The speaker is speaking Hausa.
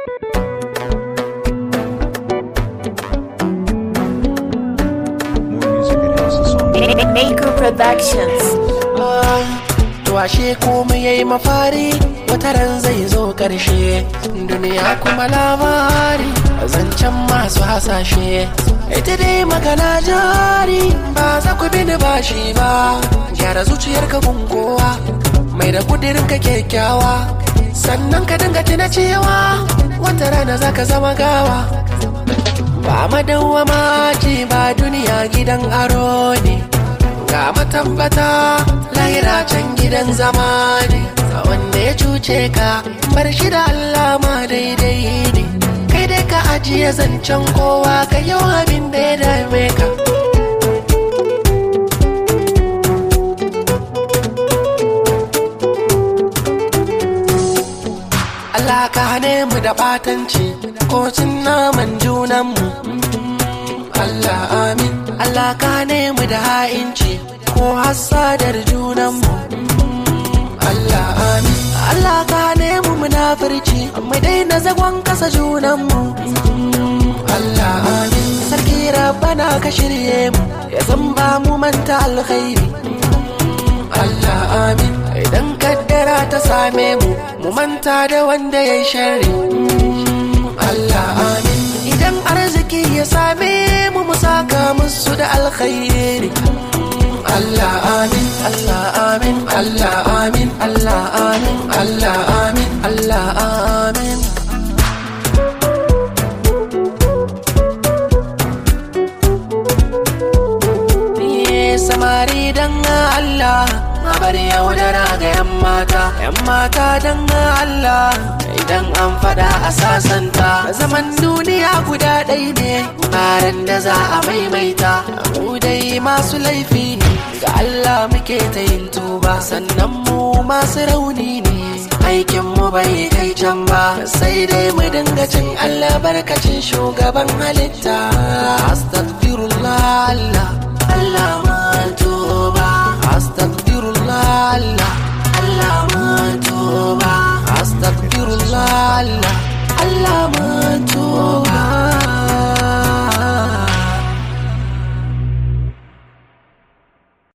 Maker Productions. To ashe komai yayi mafari, wata ran zai zo karshe. Duniya kuma labari, zancen masu hasashe. Ita dai magana jari, ba za ku bi ni bashi ba. Gyara zuciyarka gungowa, mai da kudirinka kyakkyawa. Sannan ka dinga tuna cewa wata rana za ka zama gawa. Ba madawwama ce ba, duniya gidan aro ne. Ga matabbata lahira can gidan zama ne. Wanda ya cuce ka bar shi da Allah ma daidai ne. Kai dai ka ajiye zancen kowa, ka yi abin da ya dame ka. Allah ka hane mu da batanci ko cin naman junanmu. Allah amin. Allah ka hane mu da ha'inci ko hassadar junanmu. Allah amin. Allah ka hane mu munafurci, mu daina zagon kasa junanmu. Allah amin. Sarki Rabbana ka shirye mu, ya zamba mu manta alkhairi. Allah amin. Idan kaddara ta same mu, mu manta da wanda ya yi sharri. Allah amin. Idan arziki ya same mu, mu saka musu da alkhairi. Allah amin. Allah amin. Allah amin. Allah amin. Allah amin. Allah amin. Samari dan Allah, bar yaudara ga 'yan mata. 'Yan mata dan Allah, idan an fada a sasanta. Zaman duniya guda ɗaya ne, baran da za a maimaita. Mu dai masu laifi ne, ga Allah muke ta yin tuba. Sannan mu masu rauni ne, aikin mu bai kai can ba. Sai dai mu dinga cin albarkacin shugaban halitta.